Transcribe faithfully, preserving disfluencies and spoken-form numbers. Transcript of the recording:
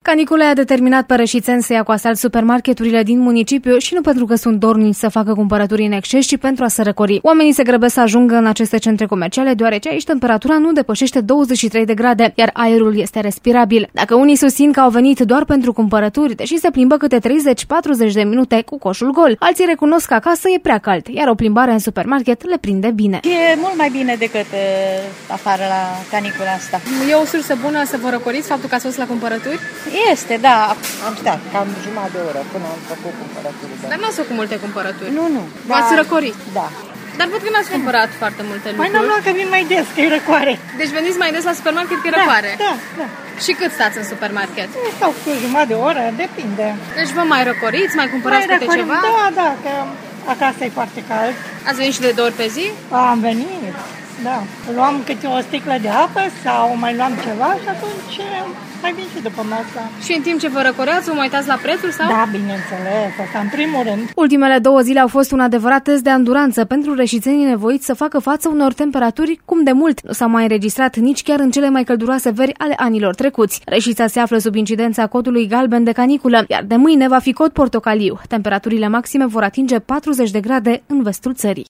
Canicula i-a determinat pe rășițeni să ia cu asalt supermarketurile din municipiu și nu pentru că sunt dornici să facă cumpărături în exces, ci pentru a se răcori. Oamenii se grăbesc să ajungă în aceste centre comerciale, deoarece aici temperatura nu depășește douăzeci și trei de grade, iar aerul este respirabil. Dacă unii susțin că au venit doar pentru cumpărături, deși se plimbă câte treizeci-patruzeci de minute cu coșul gol, alții recunosc că acasă e prea cald, iar o plimbare în supermarket le prinde bine. E mult mai bine decât uh, afară la canicula asta. E o sursă bună să vă răcoriți faptul că ați fost la cumpărături? Este, da. Am stat cam jumătate de oră până am făcut cumpărăturile. Dar n-ați făcut multe cumpărături? Nu, nu. V-ați răcorit? Da. Dar văd că n-ați cumpărat foarte multe lucruri. Mai n-am luat că vin mai des, că e răcoare. Deci veniți mai des la supermarket că e Da, răcoare? da, da. Și cât stați în supermarket? Stau cu jumătate de oră, depinde. Deci vă mai răcoriți, mai cumpărați Mai câte răcorim, ceva? Da, da, că acasă e foarte cald. Ați venit și de două ori pe zi? Am venit, da. Luam câte o sticlă de apă sau mai luam ceva și atunci mai vin și după masa. Și în timp ce vă răcoreați, vă mai uitați la prețuri sau? Da, bineînțeles, asta în primul rând. Ultimele două zile au fost un adevărat test de anduranță pentru rășițenii nevoiți să facă față unor temperaturi cum de mult nu s-a mai înregistrat nici chiar în cele mai călduroase veri ale anilor trecuți. Reșița se află sub incidența codului galben de caniculă, iar de mâine va fi cod portocaliu. Temperaturile maxime vor atinge patruzeci de grade în vestul țării.